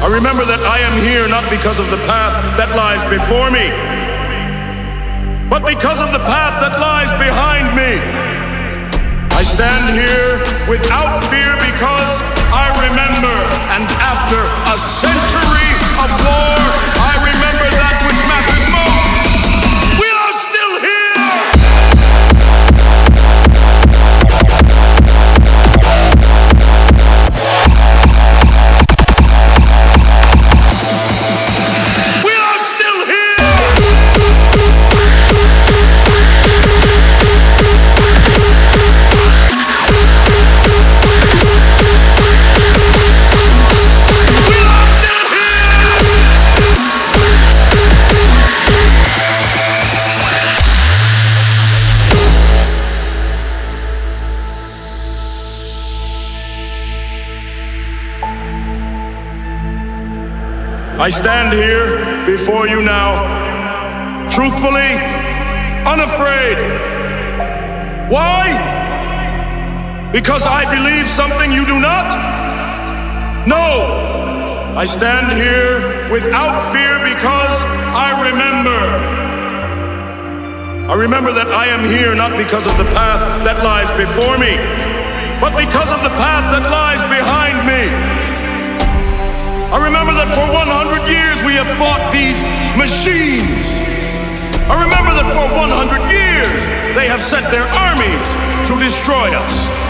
I remember that I am here not because of the path that lies before me, but because of the path that lies behind me. I stand here without fear because I remember, and after a century of war, I remember that which matters most. We are still here! We are still here! I stand here before you now, truthfully, unafraid. Why? Because I believe something you do not? No. I stand here without fear because I remember. I remember that I am here not because of the path that lies before me, but because of the path that lies behind me. I remember that for 100 years we have fought these machines. I remember that for 100 years they have sent their armies to destroy us.